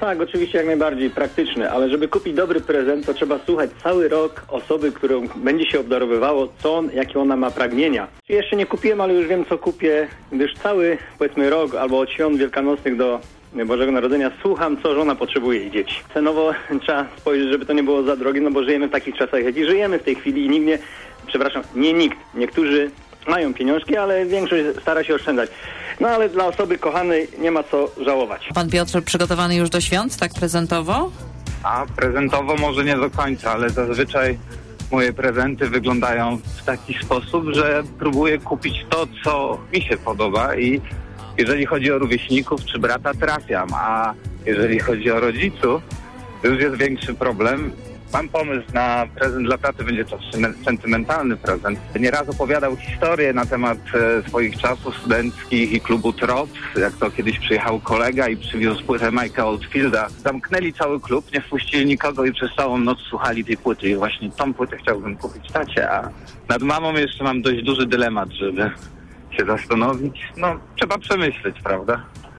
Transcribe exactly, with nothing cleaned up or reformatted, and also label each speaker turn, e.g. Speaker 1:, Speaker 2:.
Speaker 1: tak, oczywiście jak najbardziej praktyczne, ale żeby kupić dobry prezent, to trzeba słuchać cały rok osoby, którą będzie się obdarowywało, co on, jakie ona ma pragnienia. Jeszcze nie kupiłem, ale już wiem, co kupię, gdyż cały, powiedzmy, rok albo od świąt wielkanocnych do Bożego Narodzenia słucham, co żona potrzebuje i dzieci. Cenowo trzeba spojrzeć, żeby to nie było za drogie, no bo żyjemy w takich czasach, jak i żyjemy w tej chwili i nikt nie, przepraszam, nie nikt, niektórzy mają pieniążki, ale większość stara się oszczędzać. No ale dla osoby kochanej nie ma co żałować.
Speaker 2: Pan Piotr przygotowany już do świąt, tak prezentowo?
Speaker 3: A prezentowo może nie do końca, ale zazwyczaj moje prezenty wyglądają w taki sposób, że próbuję kupić to, co mi się podoba i jeżeli chodzi o rówieśników czy brata, trafiam, a jeżeli chodzi o rodziców, to już jest większy problem. Mam pomysł na prezent dla taty, będzie to sentymentalny prezent. Nieraz opowiadał historię na temat e, swoich czasów studenckich i klubu Troc, jak to kiedyś przyjechał kolega i przywiózł płytę Mike'a Oldfielda. Zamknęli cały klub, nie wpuścili nikogo i przez całą noc słuchali tej płyty i właśnie tą płytę chciałbym kupić tacie, a nad mamą jeszcze mam dość duży dylemat, żeby się zastanowić. No, trzeba przemyśleć, prawda?